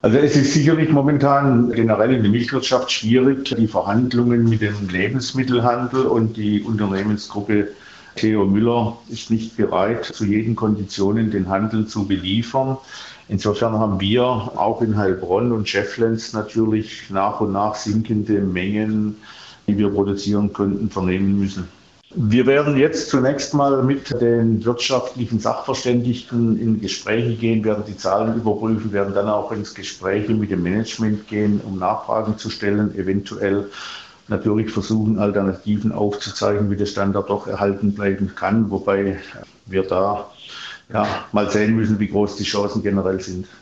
Also es ist sicherlich momentan generell in der Milchwirtschaft schwierig. Die Verhandlungen mit dem Lebensmittelhandel und die Unternehmensgruppe Theo Müller ist nicht bereit, zu jeden Konditionen den Handel zu beliefern. Insofern haben wir auch in Heilbronn und Schefflens natürlich nach und nach sinkende Mengen, die wir produzieren könnten, vernehmen müssen. Wir werden jetzt zunächst mal mit den wirtschaftlichen Sachverständigen in Gespräche gehen, werden die Zahlen überprüfen, werden dann auch ins Gespräch mit dem Management gehen, um Nachfragen zu stellen, eventuell natürlich versuchen, Alternativen aufzuzeigen, wie der Standard doch erhalten bleiben kann, wobei wir da mal sehen müssen, wie groß die Chancen generell sind.